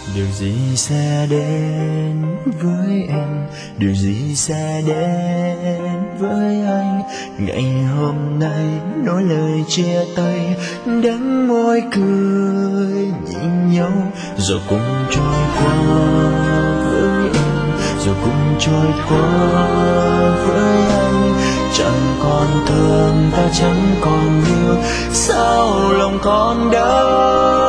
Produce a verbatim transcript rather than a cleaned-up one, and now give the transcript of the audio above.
Điều gì sẽ đến với em, điều gì sẽ đến với anh? Ngày hôm nay nói lời chia tay, đắng môi cười nhìn nhau, rồi cùng trôi qua với em, rồi cùng trôi qua với anh. Chẳng còn thương ta, chẳng còn yêu, sao lòng con đau?